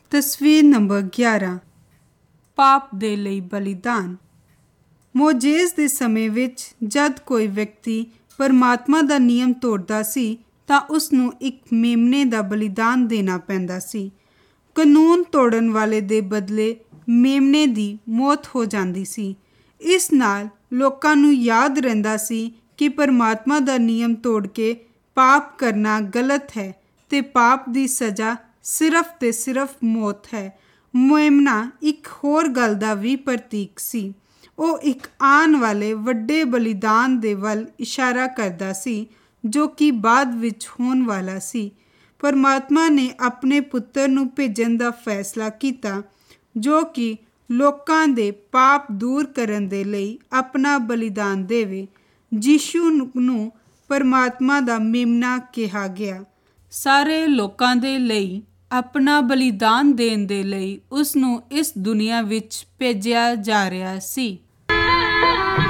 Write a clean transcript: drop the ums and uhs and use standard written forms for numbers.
ਤਸਵੀਰ ਨੰਬਰ 11। ਪਾਪ ਦੇ ਲਈ ਬਲੀਦਾਨ। ਮੋਜੇਸ ਦੇ ਸਮੇਂ ਵਿੱਚ ਜਦ ਕੋਈ ਵਿਅਕਤੀ ਪਰਮਾਤਮਾ ਦਾ ਨਿਯਮ ਤੋੜਦਾ ਸੀ ਤਾਂ ਉਸ ਨੂੰ ਇੱਕ ਮੇਮਨੇ ਦਾ ਬਲੀਦਾਨ ਦੇਣਾ ਪੈਂਦਾ ਸੀ। ਕਾਨੂੰਨ ਤੋੜਨ ਵਾਲੇ ਦੇ ਬਦਲੇ ਮੇਮਨੇ ਦੀ ਮੌਤ ਹੋ ਜਾਂਦੀ ਸੀ। ਇਸ ਨਾਲ ਲੋਕਾਂ ਨੂੰ ਯਾਦ ਰਹਿੰਦਾ ਸੀ ਕਿ ਪਰਮਾਤਮਾ ਦਾ ਨਿਯਮ ਤੋੜ ਕੇ ਪਾਪ ਕਰਨਾ ਗਲਤ ਹੈ ਤੇ ਪਾਪ ਦੀ ਸਜ਼ਾ ਸਿਰਫ ਤੇ ਸਿਰਫ ਮੌਤ ਹੈ। ਮੇਮਨਾ ਇੱਕ ਹੋਰ ਗੱਲ ਦਾ ਵੀ ਪ੍ਰਤੀਕ ਸੀ। ਉਹ ਇੱਕ ਆਉਣ ਵਾਲੇ ਵੱਡੇ ਬਲੀਦਾਨ ਦੇ ਵੱਲ ਇਸ਼ਾਰਾ ਕਰਦਾ ਸੀ ਜੋ ਕਿ ਬਾਅਦ ਵਿੱਚ ਹੋਣ ਵਾਲਾ ਸੀ। ਪਰਮਾਤਮਾ ਨੇ ਆਪਣੇ ਪੁੱਤਰ ਨੂੰ ਭੇਜਣ ਦਾ ਫੈਸਲਾ ਕੀਤਾ ਜੋ ਕਿ ਲੋਕਾਂ ਦੇ ਪਾਪ ਦੂਰ ਕਰਨ ਦੇ ਲਈ ਆਪਣਾ ਬਲੀਦਾਨ ਦੇਵੇ। ਯਿਸੂ ਨੂੰ ਪਰਮਾਤਮਾ ਦਾ ਮੇਮਨਾ ਕਿਹਾ ਗਿਆ। ਸਾਰੇ ਲੋਕਾਂ ਦੇ ਲਈ ਆਪਣਾ ਬਲੀਦਾਨ ਦੇਣ ਦੇ ਲਈ ਉਸ ਨੂੰ ਇਸ ਦੁਨੀਆ ਵਿੱਚ ਭੇਜਿਆ ਜਾ ਰਿਹਾ ਸੀ।